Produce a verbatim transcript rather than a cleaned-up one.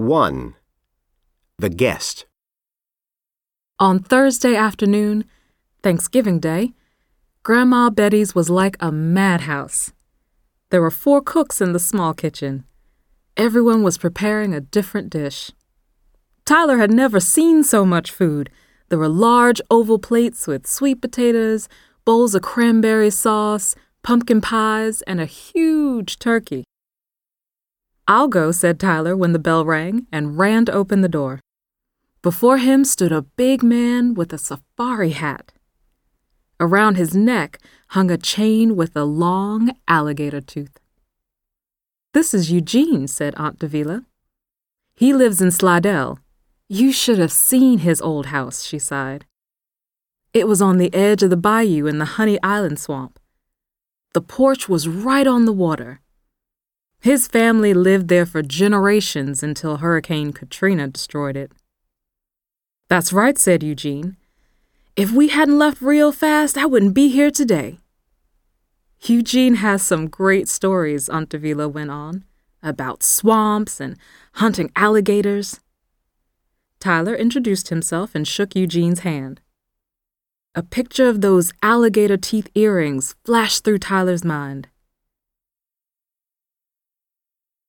one. The Guest. On Thursday afternoon, Thanksgiving Day, Grandma Betty's was like a madhouse. There were four cooks in the small kitchen. Everyone was preparing a different dish. Tyler had never seen so much food. There were large oval plates with sweet potatoes, bowls of cranberry sauce, pumpkin pies, and a huge turkey. "I'll go," said Tyler when the bell rang, and ran to open the door. Before him stood a big man with a safari hat. Around his neck hung a chain with a long alligator tooth. "This is Eugene," said Aunt Davila. "He lives in Slidell. You should have seen his old house," she sighed. It was on the edge of the bayou in the Honey Island swamp. The porch was right on the water. His family lived there for generations until Hurricane Katrina destroyed it. "That's right," said Eugene. "If we hadn't left real fast, I wouldn't be here today." "Eugene has some great stories," Aunt Davila went on, "about swamps and hunting alligators." Tyler introduced himself and shook Eugene's hand. A picture of those alligator teeth earrings flashed through Tyler's mind.